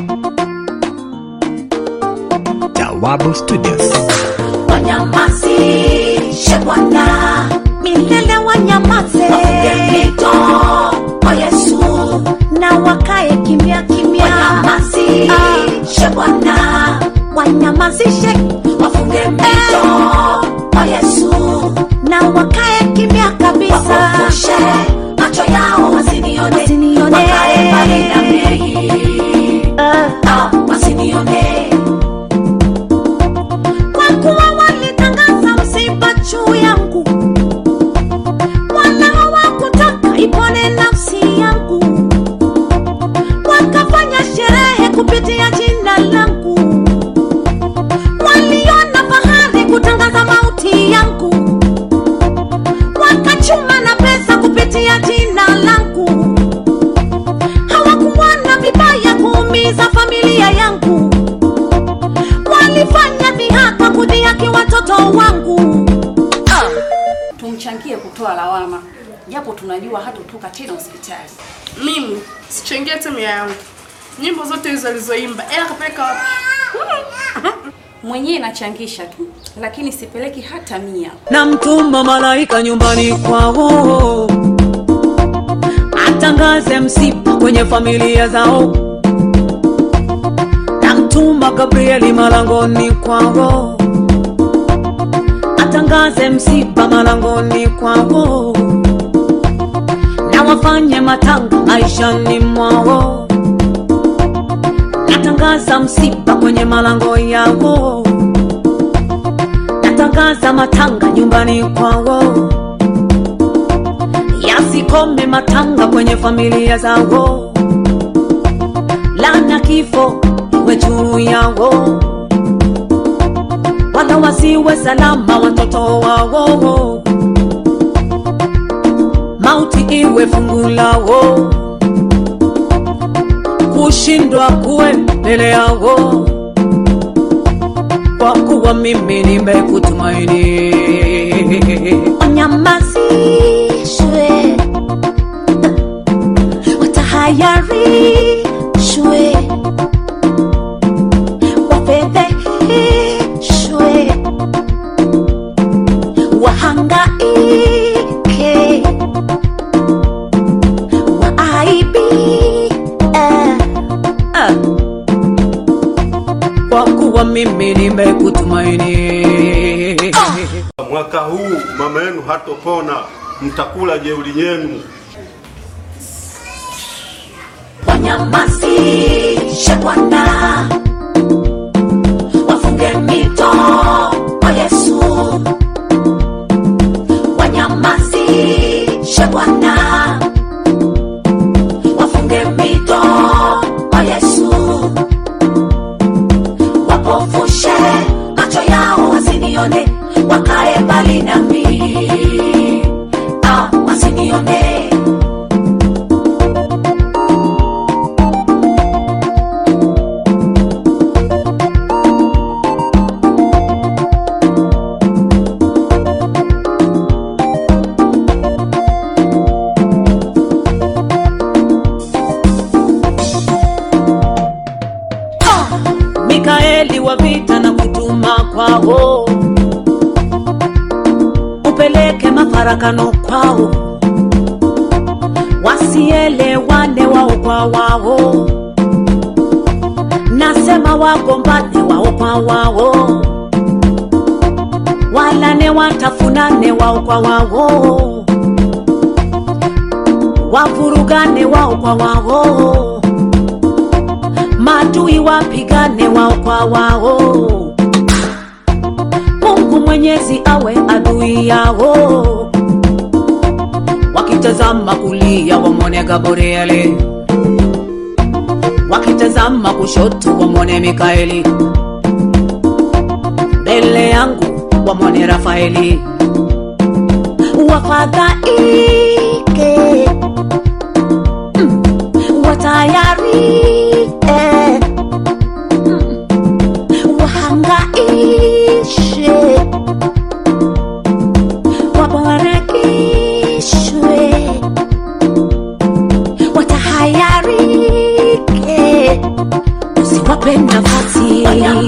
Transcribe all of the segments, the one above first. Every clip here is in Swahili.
Jawabu Studios. Wanyamazishe Bwana, milele wanyamaze. Mito kwa Yesu, na wakae kimya kimya. Wanyamazishe Bwana, wanyamazishe. Wafunge mito kwa Yesu, na wakae kimya kabisa. Wafufushe macho yao wasinione. Wakae mbali na mimi, wasinione. Kwa kuwa walitangaza msiba juu yangu, wala hawakutaka ipone nafsi yangu. Wakafanya sherehe kupitia jina langu, waliona fahari kutangaza mauti yangu. Wakachuma na pesa kupitia jina langu, hawakuona vibaya kuumiza familia yangu. Walifanya dhihaka kudhihaki watoto wangu. Tumchangie kutoa lawama, japo tunajua hatotoka tena hospitali. Mimi sichangia timu yangu. Nyimbo zote hizo alizoimba kapeleka wapi? Mwenyewe nachangisha tu, lakini sipeleki hata 100. Na mtuma malaika nyumbani kwao, atangaze msiba kwenye familia zao. Na mtuma Gabrieli malangoni kwao, atangaze msiba malangoni kwao. Na wafanye matanga maishani mwao, natangaza msiba kwenye malango yao. Natangaza matanga nyumbani kwao, yasikome matanga kwenye familia zao. Laana kifo iwe juu yao, wala wasiwe salama watoto wao. Mauti iwe fungu lao, kushindwa kuwe mbele yao. Kwa kuwa mimi nimekutumaini. Wanyamazishwe, watahayarishwe, wafedheheshwe, wahangaike, waaibike. Kwa kuwa mimi nimekutumaini. Mwaka huu mama yenu hatopona, mtakula jeuri yenu. Wanyamazishe Bwana, wafunge mito kwa Yesu. Wanyamazishe Bwana, wafunge mito kwa Yesu. Wapofushe macho yao wasinione, wakae mbali nami, wasinione. Mikaeli wa vita na kutuma kwao, upeleke mafarakano kwao. Wasielewane wao kwa wao, nasema wagombane wao kwa wao. Walane watafunane wao kwa wao, wavurugane wao kwa wao. Maadui wapigane wao kwa wao. Mungu Mwenyezi awe adui yao. Wakitazama kulia wamwone Gabrieli, wakitazama kushoto wamwone Mikaeli. Mbele yangu wamwone Rafaeli. Wafadhaike, watayari, wahangaishe, wabarakishwe, watahayarike, wape nafasi,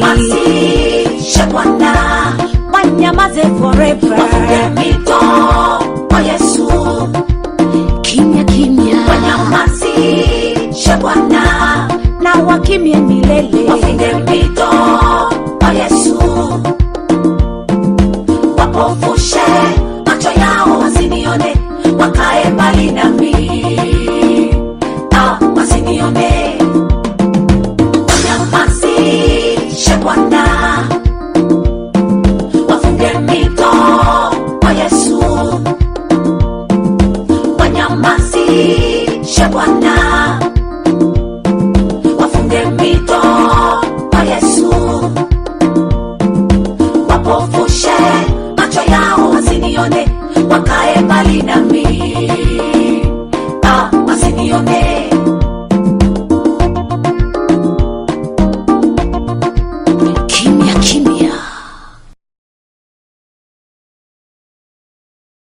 Bwana wanyamaze forever, wafunge mito kwa Yesu, kimya kimya wanyamaze Bwana na wakimie milele, wafunge mito kwa Yesu.